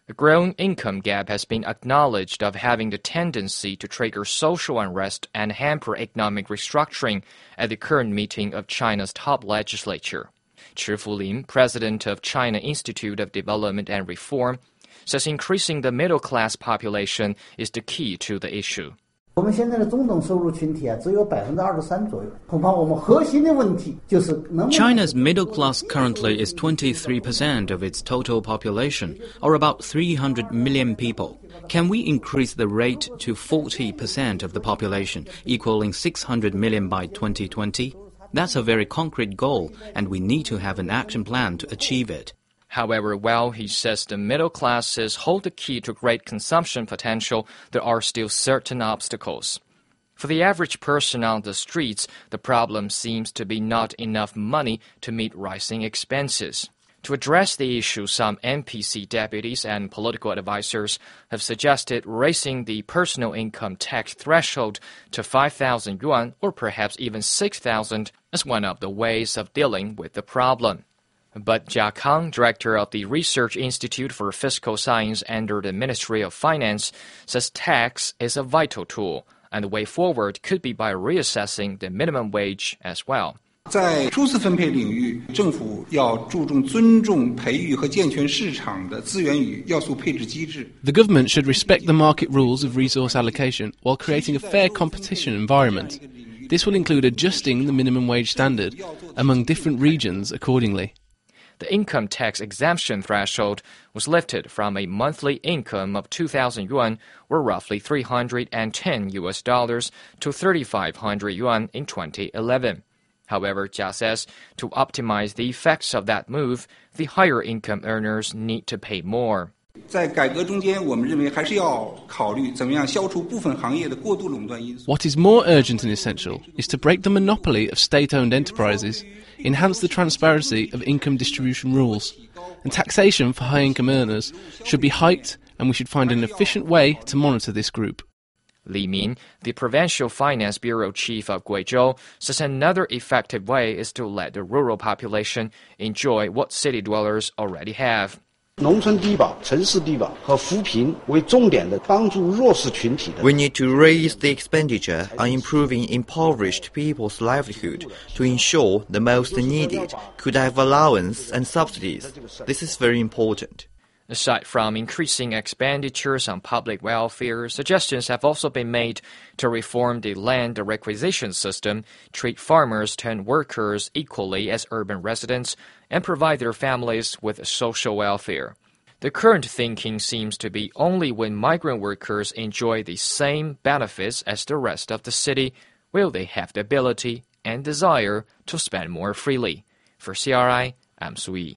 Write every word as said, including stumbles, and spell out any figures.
A growing income gap has been acknowledged of having the tendency to trigger social unrest and hamper economic restructuring at the current meeting of China's top legislature. Chi Fulin, president of China Institute of Development and Reform, says increasing the middle-class population is the key to the issue. China's middle class currently is twenty-three percent of its total population, or about three hundred million people. Can we increase the rate to forty percent of the population, equaling six hundred million by twenty twenty? That's a very concrete goal, and we need to have an action plan to achieve it. However, while he says the middle classes hold the key to great consumption potential, there are still certain obstacles. For the average person on the streets, the problem seems to be not enough money to meet rising expenses. To address the issue, some N P C deputies and political advisors have suggested raising the personal income tax threshold to five thousand yuan or perhaps even six thousand as one of the ways of dealing with the problem. But Jia Kang, director of the Research Institute for Fiscal Science under the Ministry of Finance, says tax is a vital tool, and the way forward could be by reassessing the minimum wage as well. 在初次分配领域，政府要注重尊重培育和健全市场的资源与要素配置机制。 The government should respect the market rules of resource allocation while creating a fair competition environment. This will include adjusting the minimum wage standard among different regions accordingly. The income tax exemption threshold was lifted from a monthly income of two thousand yuan, or roughly three hundred ten U S dollars, to thirty-five hundred yuan in twenty eleven. However, Jia says, to optimize the effects of that move, the higher income earners need to pay more. 在改革中间，我们认为还是要考虑怎么样消除部分行业的过度垄断因素。 What is more urgent and essential is to break the monopoly of state-owned enterprises, enhance the transparency of income distribution rules, and taxation for high-income earners should be hiked, and we should find an efficient way to monitor this group. Li Min, the Provincial Finance Bureau Chief of Guizhou, says another effective way is to let the rural population enjoy what city dwellers already have. 农村低保、城市低保和扶贫为重点的帮助弱势群体的。 We need to raise the expenditure on improving impoverished people's livelihood to ensure the most needed could have allowance and subsidies. This is very important. Aside from increasing expenditures on public welfare, suggestions have also been made to reform the land requisition system, treat farmers and workers equally as urban residents, and provide their families with social welfare. The current thinking seems to be only when migrant workers enjoy the same benefits as the rest of the city will they have the ability and desire to spend more freely. For C R I, I'm Sui.